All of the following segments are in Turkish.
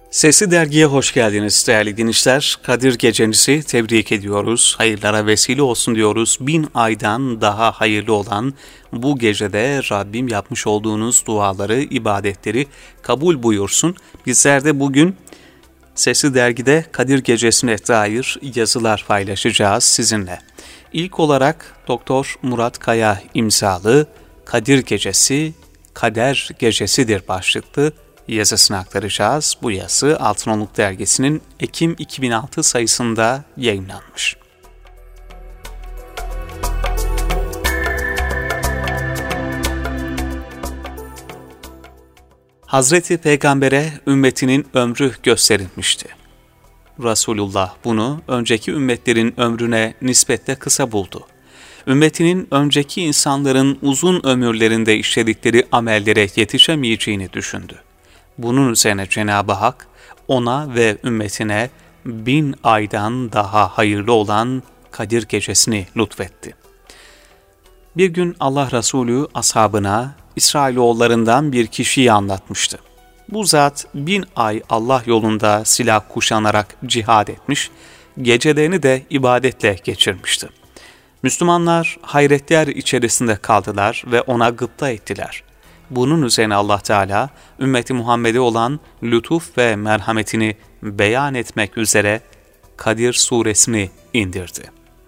Sesli Dergi'ye hoş geldiniz değerli dinleyiciler. Kadir Gecenizi tebrik ediyoruz. Hayırlara vesile olsun diyoruz. 1000 aydan daha hayırlı olan bu gecede Rabbim yapmış olduğunuz duaları, ibadetleri kabul buyursun. Bizler de bugün Sesli Dergi'de Kadir Gecesi'ne dair yazılar paylaşacağız sizinle. İlk olarak Doktor Murat Kaya imzalı Kadir Gecesi, Kader Gecesidir başlıklı yazısını aktaracağız. Bu yazı Altınoluk Dergisi'nin Ekim 2006 sayısında yayınlanmış. Hazreti Peygamber'e ümmetinin ömrü gösterilmişti. Resulullah bunu önceki ümmetlerin ömrüne nispetle kısa buldu. Ümmetinin önceki insanların uzun ömürlerinde işledikleri amellere yetişemeyeceğini düşündü. Bunun üzerine Cenab-ı Hak ona ve ümmetine 1000 aydan daha hayırlı olan Kadir Gecesi'ni lütfetti. Bir gün Allah Resulü ashabına İsrailoğullarından bir kişiyi anlatmıştı. Bu zat 1000 ay Allah yolunda silah kuşanarak cihad etmiş, gecelerini de ibadetle geçirmişti. Müslümanlar hayretler içerisinde kaldılar ve ona gıpta ettiler. Bunun üzerine Allah Teala ümmeti Muhammed'e olan lütuf ve merhametini beyan etmek üzere Kadir suresini indirdi.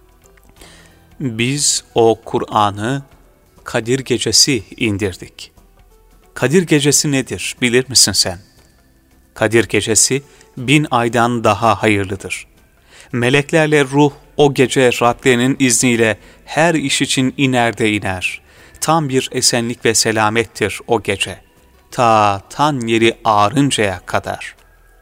Biz o Kur'an'ı Kadir Gecesi indirdik. Kadir Gecesi nedir bilir misin sen? Kadir Gecesi 1000 aydan daha hayırlıdır. Meleklerle ruh o gece Rablerinin izniyle her iş için iner de iner. Tam bir esenlik ve selamettir o gece. Ta tan yeri ağrıncaya kadar.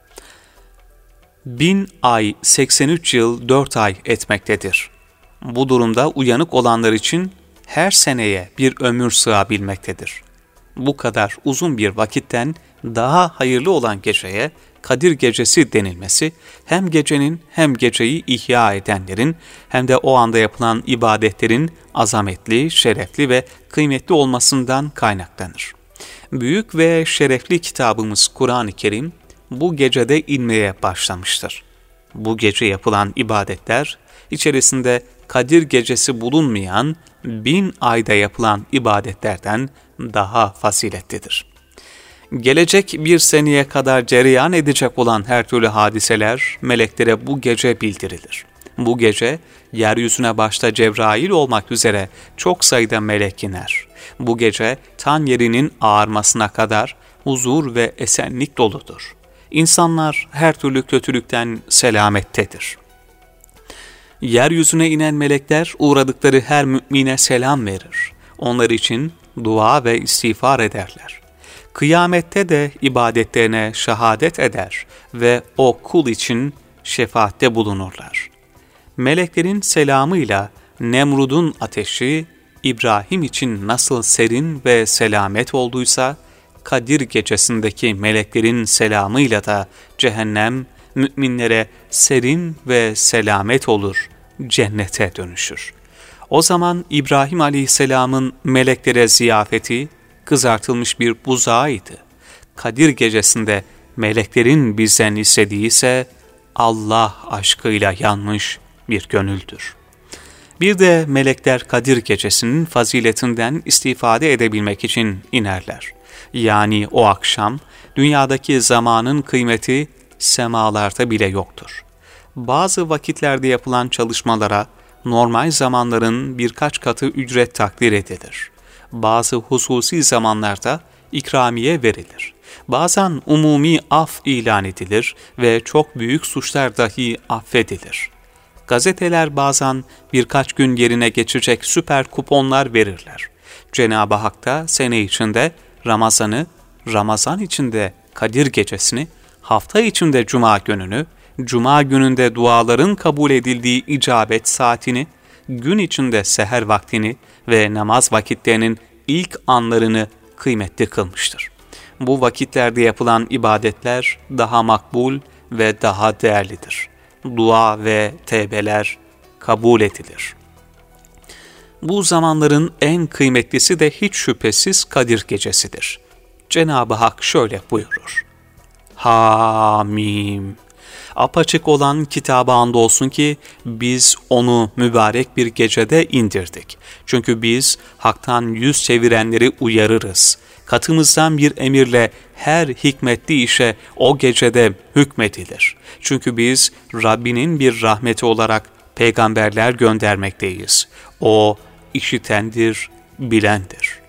1000 ay 83 yıl 4 ay etmektedir. Bu durumda uyanık olanlar için her seneye bir ömür sığabilmektedir. Bu kadar uzun bir vakitten daha hayırlı olan geceye Kadir Gecesi denilmesi, hem gecenin hem geceyi ihya edenlerin hem de o anda yapılan ibadetlerin azametli, şerefli ve kıymetli olmasından kaynaklanır. Büyük ve şerefli kitabımız Kur'an-ı Kerim bu gecede inmeye başlamıştır. Bu gece yapılan ibadetler, içerisinde Kadir Gecesi bulunmayan 1000 ayda yapılan ibadetlerden daha faziletlidir. Gelecek bir seneye kadar cereyan edecek olan her türlü hadiseler meleklere bu gece bildirilir. Bu gece yeryüzüne başta Cebrail olmak üzere çok sayıda melek iner. Bu gece tan yerinin ağarmasına kadar huzur ve esenlik doludur. İnsanlar her türlü kötülükten selamettedir. Yeryüzüne inen melekler uğradıkları her mümine selam verir. Onlar için dua ve istiğfar ederler. Kıyamette de ibadetlerine şehadet eder ve o kul için şefaatte bulunurlar. Meleklerin selamıyla Nemrud'un ateşi İbrahim için nasıl serin ve selamet olduysa, Kadir Gecesi'ndeki meleklerin selamıyla da cehennem müminlere serin ve selamet olur, cennete dönüşür. O zaman İbrahim Aleyhisselam'ın meleklere ziyafeti kızartılmış bir buzağıydı. Kadir Gecesi'nde meleklerin bizden istediği ise Allah aşkıyla yanmış bir gönüldür. Bir de melekler Kadir Gecesi'nin faziletinden istifade edebilmek için inerler. Yani o akşam dünyadaki zamanın kıymeti semalarda bile yoktur. Bazı vakitlerde yapılan çalışmalara normal zamanların birkaç katı ücret takdir edilir. Bazı hususi zamanlarda ikramiye verilir. Bazen umumi af ilan edilir ve çok büyük suçlar dahi affedilir. Gazeteler bazen birkaç gün yerine geçecek süper kuponlar verirler. Cenab-ı Hak da sene içinde Ramazan'ı, Ramazan içinde Kadir Gecesi'ni, hafta içinde Cuma gününü, Cuma gününde duaların kabul edildiği icabet saatini, gün içinde seher vaktini ve namaz vakitlerinin ilk anlarını kıymetli kılmıştır. Bu vakitlerde yapılan ibadetler daha makbul ve daha değerlidir. Dua ve tevbeler kabul edilir. Bu zamanların en kıymetlisi de hiç şüphesiz Kadir Gecesidir. Cenab-ı Hak şöyle buyurur: Hamim. Apaçık olan kitaba andolsun ki biz onu mübarek bir gecede indirdik. Çünkü biz haktan yüz çevirenleri uyarırız. Katımızdan bir emirle her hikmetli işe o gecede hükmedilir. Çünkü biz Rabbinin bir rahmeti olarak peygamberler göndermekteyiz. O işitendir, bilendir.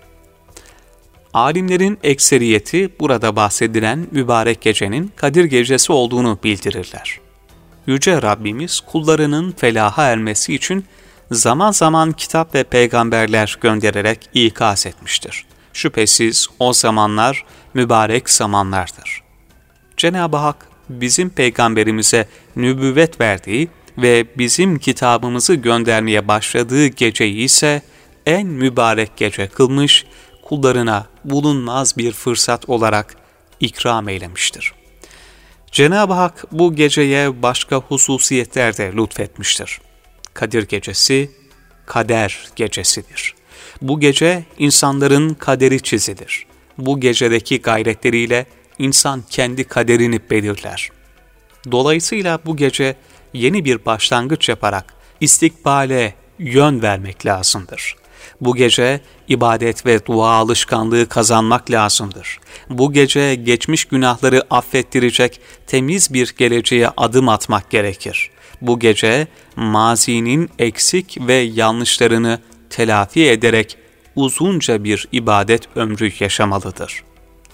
Alimlerin ekseriyeti burada bahsedilen mübarek gecenin Kadir Gecesi olduğunu bildirirler. Yüce Rabbimiz kullarının felaha ermesi için zaman zaman kitap ve peygamberler göndererek ikaz etmiştir. Şüphesiz o zamanlar mübarek zamanlardır. Cenab-ı Hak bizim peygamberimize nübüvvet verdiği ve bizim kitabımızı göndermeye başladığı geceyi ise en mübarek gece kılmış, kullarına bulunmaz bir fırsat olarak ikram eylemiştir. Cenab-ı Hak bu geceye başka hususiyetler de lütfetmiştir. Kadir Gecesi, kader gecesidir. Bu gece insanların kaderi çizilir. Bu gecedeki gayretleriyle insan kendi kaderini belirler. Dolayısıyla bu gece yeni bir başlangıç yaparak istikbale yön vermek lazımdır. Bu gece ibadet ve dua alışkanlığı kazanmak lazımdır. Bu gece geçmiş günahları affettirecek temiz bir geleceğe adım atmak gerekir. Bu gece mazinin eksik ve yanlışlarını telafi ederek uzunca bir ibadet ömrü yaşamalıdır.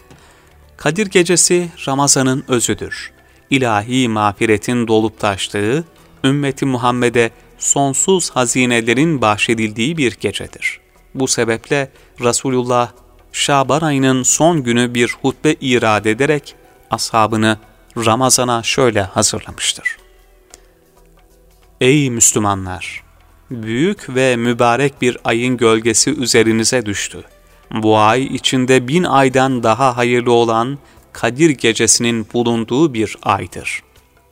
Kadir Gecesi Ramazan'ın özüdür. İlahi mağfiretin dolup taştığı, ümmeti Muhammed'e sonsuz hazinelerin bahşedildiği bir gecedir. Bu sebeple Resulullah Şaban ayının son günü bir hutbe irad ederek ashabını Ramazan'a şöyle hazırlamıştır. Ey Müslümanlar! Büyük ve mübarek bir ayın gölgesi üzerinize düştü. Bu ay içinde 1000 aydan daha hayırlı olan Kadir Gecesi'nin bulunduğu bir aydır.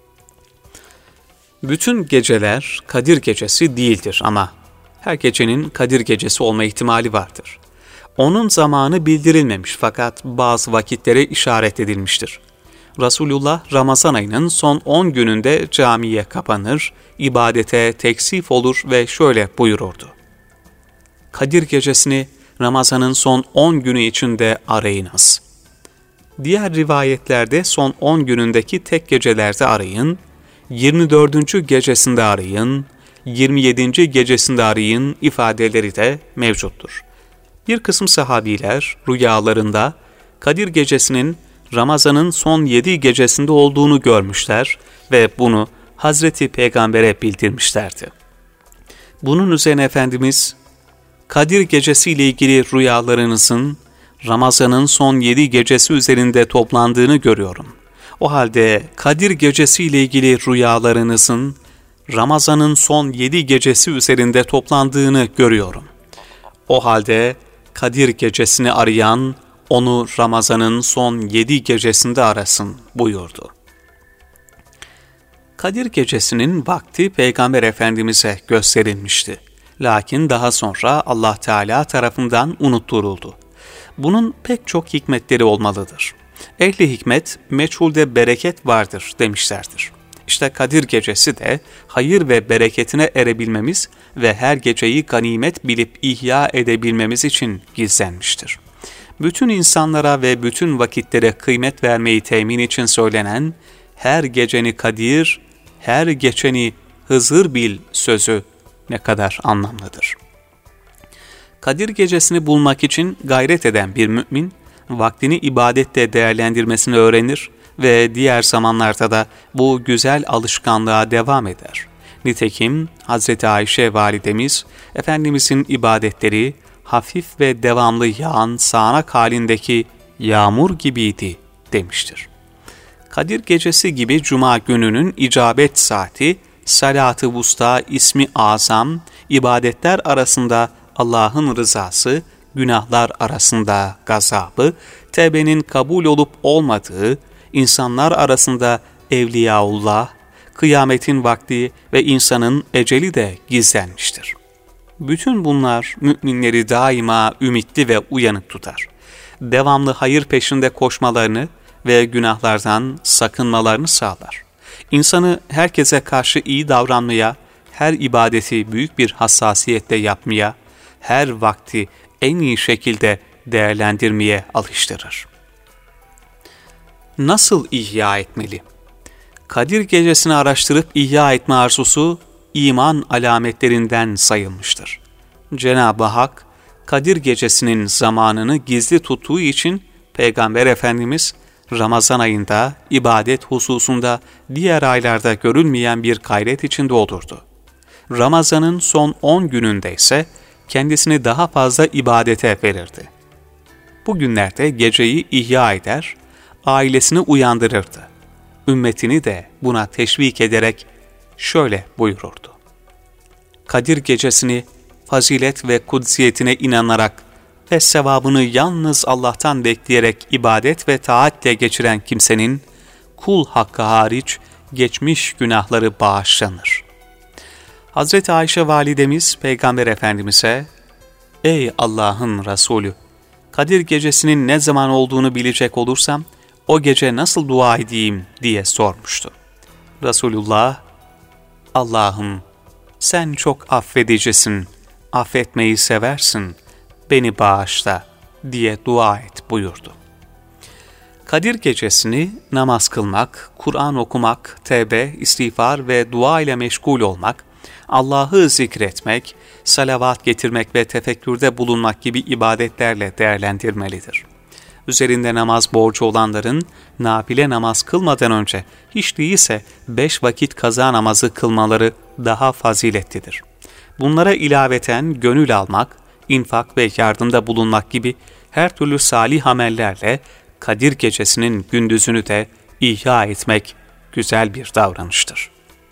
Bütün geceler Kadir Gecesi değildir ama her gecenin Kadir Gecesi olma ihtimali vardır. Onun zamanı bildirilmemiş fakat bazı vakitlere işaret edilmiştir. Resulullah Ramazan ayının son 10 gününde camiye kapanır, ibadete teksif olur ve şöyle buyururdu. Kadir Gecesini Ramazan'ın son 10 günü içinde arayınız. Diğer rivayetlerde son 10 günündeki tek gecelerde arayın, 24. gecesinde arayın, 27. gecesinde arayın ifadeleri de mevcuttur. Bir kısım sahabiler rüyalarında Kadir Gecesi'nin Ramazan'ın son 7 gecesinde olduğunu görmüşler ve bunu Hazreti Peygamber'e bildirmişlerdi. Bunun üzerine Efendimiz, Kadir Gecesi ile ilgili rüyalarınızın Ramazan'ın son 7 gecesi üzerinde toplandığını görüyorum. O halde Kadir Gecesi ile ilgili rüyalarınızın Ramazan'ın son 7 gecesi üzerinde toplandığını görüyorum. O halde Kadir Gecesini arayan onu Ramazan'ın son 7 gecesinde arasın buyurdu. Kadir Gecesi'nin vakti Peygamber Efendimiz'e gösterilmişti. Lakin daha sonra Allah Teala tarafından unutturuldu. Bunun pek çok hikmetleri olmalıdır. Ehli hikmet, meçhulde bereket vardır demişlerdir. İşte Kadir Gecesi de hayır ve bereketine erebilmemiz ve her geceyi ganimet bilip ihya edebilmemiz için gizlenmiştir. Bütün insanlara ve bütün vakitlere kıymet vermeyi temin için söylenen her geceni kadir, her geçeni Hızır bil sözü ne kadar anlamlıdır. Kadir Gecesini bulmak için gayret eden bir mümin, vaktini ibadette değerlendirmesini öğrenir ve diğer zamanlarda da bu güzel alışkanlığa devam eder. Nitekim Hz. Ayşe validemiz, Efendimizin ibadetleri hafif ve devamlı yağan sağanak halindeki yağmur gibiydi demiştir. Kadir Gecesi gibi Cuma gününün icabet saati, Salat-ı Vusta ismi azam, ibadetler arasında Allah'ın rızası, günahlar arasında gazabı, tevbenin kabul olup olmadığı, insanlar arasında Evliyaullah, kıyametin vakti ve insanın eceli de gizlenmiştir. Bütün bunlar müminleri daima ümitli ve uyanık tutar. Devamlı hayır peşinde koşmalarını ve günahlardan sakınmalarını sağlar. İnsanı herkese karşı iyi davranmaya, her ibadeti büyük bir hassasiyetle yapmaya, her vakti en iyi şekilde değerlendirmeye alıştırır. Nasıl ihya etmeli? Kadir Gecesi'ni araştırıp ihya etme arzusu iman alametlerinden sayılmıştır. Cenab-ı Hak, Kadir Gecesi'nin zamanını gizli tuttuğu için Peygamber Efendimiz, Ramazan ayında ibadet hususunda diğer aylarda görülmeyen bir gayret içinde olurdu. Ramazan'ın son 10 gününde ise kendisini daha fazla ibadete verirdi. Bu günlerde geceyi ihya eder, ailesini uyandırırdı. Ümmetini de buna teşvik ederek şöyle buyururdu: Kadir Gecesi'ni fazilet ve kudsiyetine inanarak ve sevabını yalnız Allah'tan bekleyerek ibadet ve taatle geçiren kimsenin kul hakkı hariç geçmiş günahları bağışlanır. Hazreti Ayşe validemiz Peygamber Efendimiz'e, "Ey Allah'ın Resulü, Kadir Gecesi'nin ne zaman olduğunu bilecek olursam o gece nasıl dua edeyim?" diye sormuştu. Resulullah, "Allah'ım sen çok affedicisin, affetmeyi seversin, beni bağışla" diye dua et buyurdu. Kadir Gecesi'ni namaz kılmak, Kur'an okumak, tevbe, istiğfar ve dua ile meşgul olmak, Allah'ı zikretmek, salavat getirmek ve tefekkürde bulunmak gibi ibadetlerle değerlendirmelidir. Üzerinde namaz borcu olanların nafile namaz kılmadan önce hiç değilse 5 vakit kaza namazı kılmaları daha faziletlidir. Bunlara ilaveten gönül almak, infak ve yardımda bulunmak gibi her türlü salih amellerle Kadir Gecesi'nin gündüzünü de ihya etmek güzel bir davranıştır.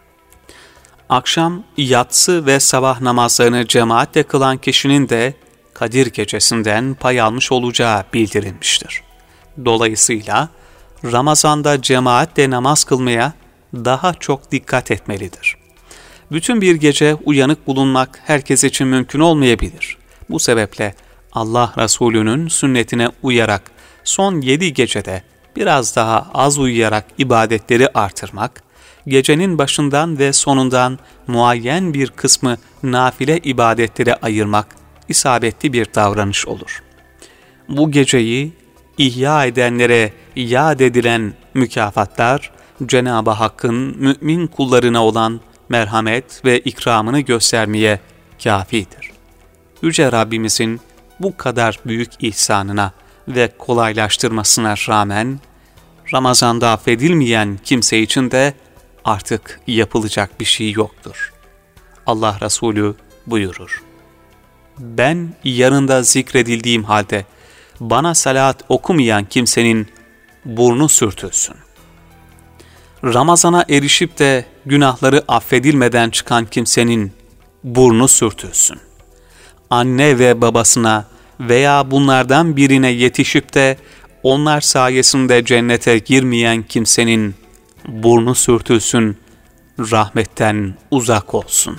Akşam, yatsı ve sabah namazlarını cemaatle kılan kişinin de Kadir Gecesi'nden pay almış olacağı bildirilmiştir. Dolayısıyla Ramazan'da cemaatle namaz kılmaya daha çok dikkat etmelidir. Bütün bir gece uyanık bulunmak herkes için mümkün olmayabilir. Bu sebeple Allah Resulü'nün sünnetine uyarak son 7 gecede biraz daha az uyuyarak ibadetleri artırmak, gecenin başından ve sonundan muayyen bir kısmı nafile ibadetlere ayırmak isabetli bir davranış olur. Bu geceyi ihya edenlere yad edilen mükafatlar, Cenab-ı Hakk'ın mümin kullarına olan merhamet ve ikramını göstermeye kâfidir. Yüce Rabbimizin bu kadar büyük ihsanına ve kolaylaştırmasına rağmen, Ramazan'da affedilmeyen kimse için de artık yapılacak bir şey yoktur. Allah Resulü buyurur: "Ben yanında zikredildiğim halde bana salat okumayan kimsenin burnu sürtülsün. Ramazana erişip de günahları affedilmeden çıkan kimsenin burnu sürtülsün. Anne ve babasına veya bunlardan birine yetişip de onlar sayesinde cennete girmeyen kimsenin burnu sürtülsün, rahmetten uzak olsun."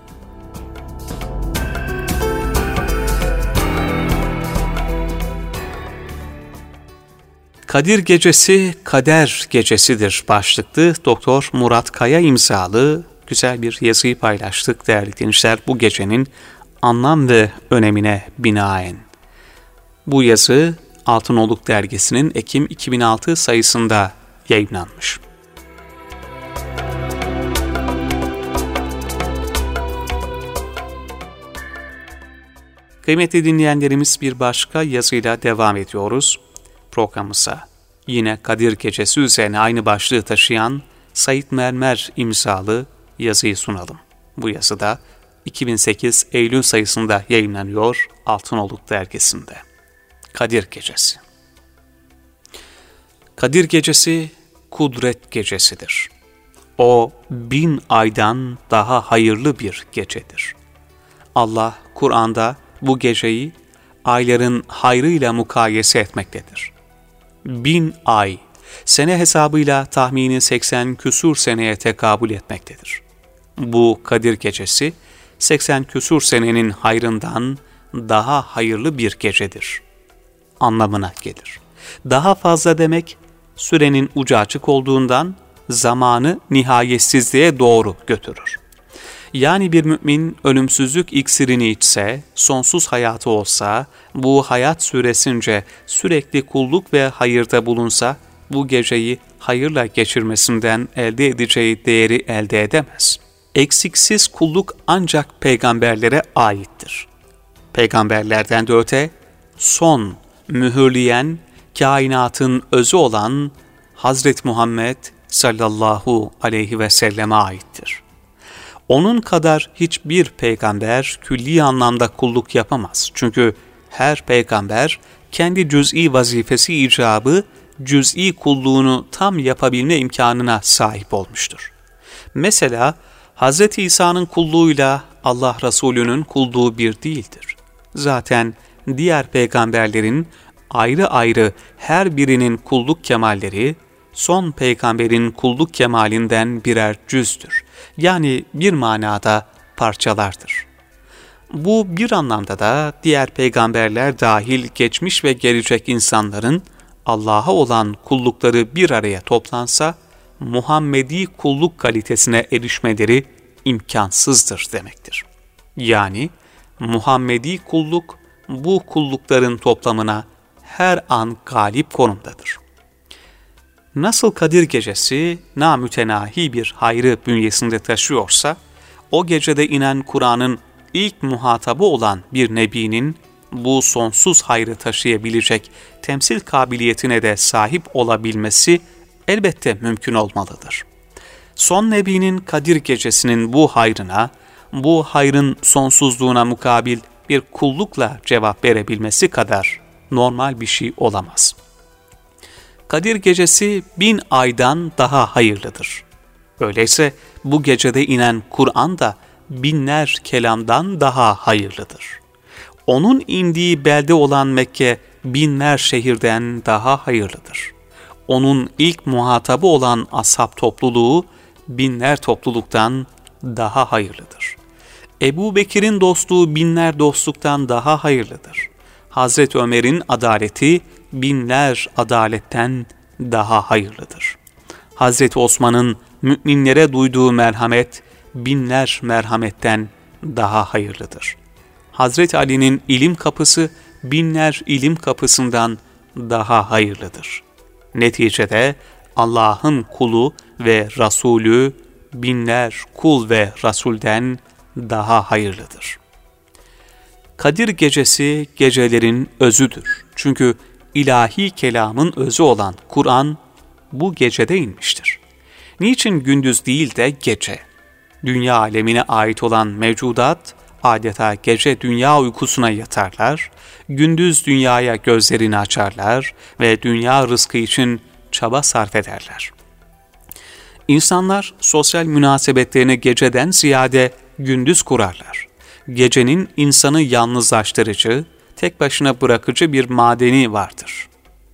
Kadir Gecesi, Kader Gecesidir başlıklı Doktor Murat Kaya imzalı güzel bir yazıyı paylaştık değerli dinleyiciler, bu gecenin anlam ve önemine binaen. Bu yazı Altınoluk Dergisi'nin Ekim 2006 sayısında yayınlanmış. Kıymetli dinleyenlerimiz, bir başka yazıyla devam ediyoruz programımıza. Yine Kadir Gecesi üzerine aynı başlığı taşıyan Said Mermer imzalı yazıyı sunalım. Bu yazıda 2008 Eylül sayısında yayınlanıyor Altınoluk Dergisi'nde. Kadir Gecesi. Kadir Gecesi, kudret gecesidir. O 1000 aydan daha hayırlı bir gecedir. Allah Kur'an'da bu geceyi ayların hayrıyla mukayese etmektedir. 1000 ay, sene hesabıyla tahmini 80 küsur seneye tekabül etmektedir. Bu Kadir Gecesi, 80 küsur senenin hayrından daha hayırlı bir gecedir anlamına gelir. Daha fazla demek, Sürenin ucu açık olduğundan zamanı nihayetsizliğe doğru götürür. Yani bir mümin ölümsüzlük iksirini içse, sonsuz hayatı olsa, bu hayat süresince sürekli kulluk ve hayırda bulunsa, bu geceyi hayırla geçirmesinden elde edeceği değeri elde edemez. Eksiksiz kulluk ancak peygamberlere aittir. Peygamberlerden de öte, son mühürleyen, kainatın özü olan Hazreti Muhammed sallallahu aleyhi ve selleme aittir. Onun kadar hiçbir peygamber külli anlamda kulluk yapamaz. Çünkü her peygamber kendi cüz'i vazifesi icabı, cüz'i kulluğunu tam yapabilme imkanına sahip olmuştur. Mesela Hz. İsa'nın kulluğuyla Allah Resulü'nün kulluğu bir değildir. Zaten diğer peygamberlerin ayrı ayrı her birinin kulluk kemalleri, son peygamberin kulluk kemalinden birer cüzdür. Yani bir manada parçalardır. Bu bir anlamda da diğer peygamberler dahil geçmiş ve gelecek insanların Allah'a olan kullukları bir araya toplansa, Muhammedi kulluk kalitesine erişmeleri imkansızdır demektir. Yani Muhammedi kulluk bu kullukların toplamına her an galip konumdadır. Nasıl Kadir Gecesi namütenahi bir hayrı bünyesinde taşıyorsa, o gecede inen Kur'an'ın ilk muhatabı olan bir nebinin bu sonsuz hayrı taşıyabilecek temsil kabiliyetine de sahip olabilmesi elbette mümkün olmalıdır. Son nebinin Kadir Gecesi'nin bu hayrına, bu hayrın sonsuzluğuna mukabil bir kullukla cevap verebilmesi kadar normal bir şey olamaz. Kadir Gecesi 1000 aydan daha hayırlıdır. Öyleyse bu gecede inen Kur'an da binler kelamdan daha hayırlıdır. Onun indiği belde olan Mekke binler şehirden daha hayırlıdır. Onun ilk muhatabı olan ashab topluluğu binler topluluktan daha hayırlıdır. Ebu Bekir'in dostluğu binler dostluktan daha hayırlıdır. Hazreti Ömer'in adaleti binler adaletten daha hayırlıdır. Hazreti Osman'ın müminlere duyduğu merhamet binler merhametten daha hayırlıdır. Hazreti Ali'nin ilim kapısı binler ilim kapısından daha hayırlıdır. Neticede Allah'ın kulu ve Resulü binler kul ve Resulden daha hayırlıdır. Kadir Gecesi gecelerin özüdür. Çünkü ilahi kelamın özü olan Kur'an bu gecede inmiştir. Niçin gündüz değil de gece? Dünya alemine ait olan mevcudat adeta gece dünya uykusuna yatarlar, gündüz dünyaya gözlerini açarlar ve dünya rızkı için çaba sarf ederler. İnsanlar sosyal münasebetlerini geceden ziyade gündüz kurarlar. Gecenin insanı yalnızlaştırıcı, tek başına bırakıcı bir madeni vardır.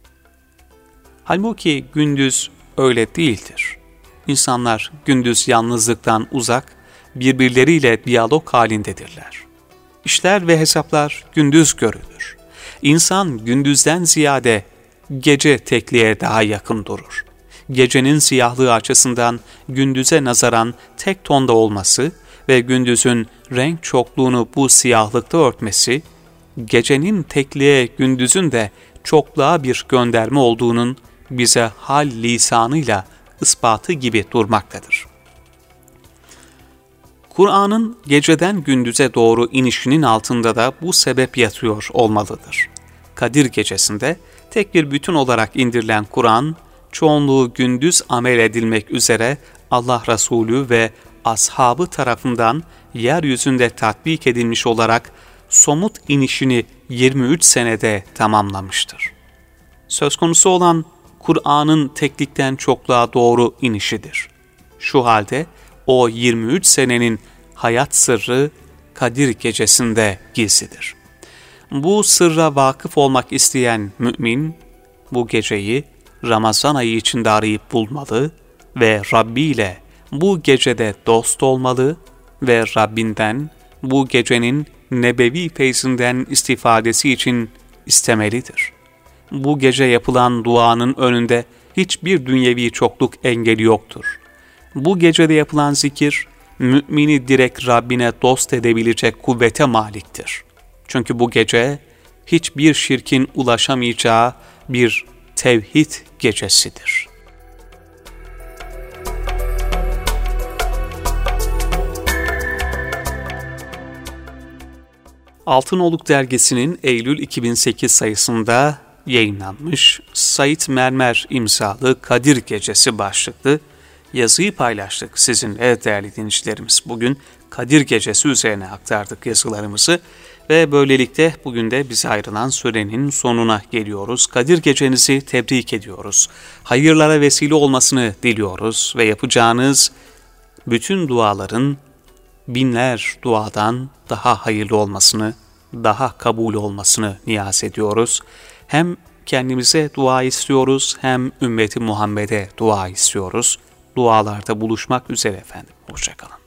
Halbuki gündüz öyle değildir. İnsanlar gündüz yalnızlıktan uzak, birbirleriyle diyalog halindedirler. İşler ve hesaplar gündüz görülür. İnsan gündüzden ziyade gece tekliğe daha yakın durur. Gecenin siyahlığı açısından gündüze nazaran tek tonda olması ve gündüzün renk çokluğunu bu siyahlıkta örtmesi, gecenin tekliğe gündüzün de çokluğa bir gönderme olduğunun bize hal lisanıyla ispatı gibi durmaktadır. Kur'an'ın geceden gündüze doğru inişinin altında da bu sebep yatıyor olmalıdır. Kadir Gecesi'nde tek bir bütün olarak indirilen Kur'an, çoğunluğu gündüz amel edilmek üzere Allah Resulü ve ashabı tarafından yeryüzünde tatbik edilmiş olarak somut inişini 23 senede tamamlamıştır. Söz konusu olan Kur'an'ın teklikten çokluğa doğru inişidir. Şu halde o 23 senenin hayat sırrı Kadir Gecesi'nde gizlidir. Bu sırra vakıf olmak isteyen mümin, bu geceyi Ramazan ayı içinde arayıp bulmalı ve Rabbi ile bu gecede dost olmalı ve Rabbinden bu gecenin nebevi feyzinden istifadesi için istemelidir. Bu gece yapılan duanın önünde hiçbir dünyevi çokluk engeli yoktur. Bu gecede yapılan zikir, mümini direkt Rabbine dost edebilecek kuvvete maliktir. Çünkü bu gece, hiçbir şirkin ulaşamayacağı bir tevhid gecesidir. Altınoluk dergisinin Eylül 2008 sayısında yayınlanmış Said Mermer imzalı Kadir Gecesi başlıklı yazıyı paylaştık sizinle değerli dinleyicilerimiz. Bugün Kadir Gecesi üzerine aktardık yazılarımızı ve böylelikle bugün de bize ayrılan sürenin sonuna geliyoruz. Kadir Gecenizi tebrik ediyoruz. Hayırlara vesile olmasını diliyoruz ve yapacağınız bütün duaların binler duadan daha hayırlı olmasını, daha kabul olmasını niyaz ediyoruz. Hem kendimize dua istiyoruz, hem ümmeti Muhammed'e dua istiyoruz. Dualarda buluşmak üzere efendim. Hoşça kalın.